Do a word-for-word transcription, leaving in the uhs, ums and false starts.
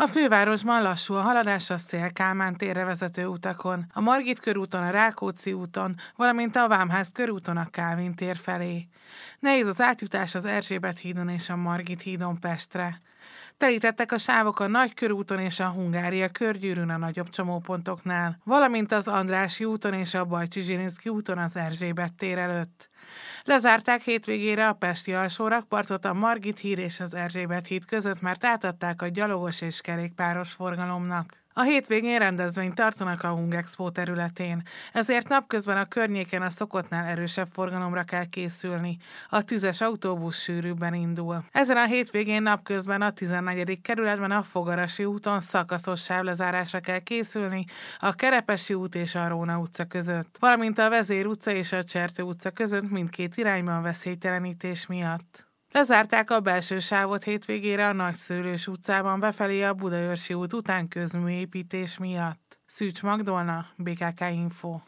A fővárosban lassú a haladás a Széll-Kálmán térre vezető utakon, a Margit körúton, a Rákóczi úton, valamint a Vámház körúton a Kálvin tér felé. Nehéz az átjutás az Erzsébet hídon és a Margit hídon Pestre. Telítettek a sávok a Nagykörúton és a Hungária körgyűrűn a nagyobb csomópontoknál, valamint az Andrássy úton és a Bajcsy-Zsilinszky úton az Erzsébet tér előtt. Lezárták hétvégére a pesti alsó rakpartot a Margit híd és az Erzsébet híd között, mert átadták a gyalogos és kerékpáros forgalomnak. A hétvégén rendezvényt tartanak a Hungexpo területén, ezért napközben a környéken a szokottnál erősebb forgalomra kell készülni. A tízes autóbusz sűrűbben indul. Ezen a hétvégén napközben a tizennegyedik kerületben a Fogarasi úton szakaszos sávlezárásra kell készülni a Kerepesi út és a Róna utca között, valamint a Vezér utca és a Csertő utca között mindkét irányban veszélytelenítés miatt. Lezárták a belső sávot hétvégére a Nagyszőlős utcában befelé a Budaörsi út után közműépítés miatt. Szűcs Magdolna, bé ká ká Info.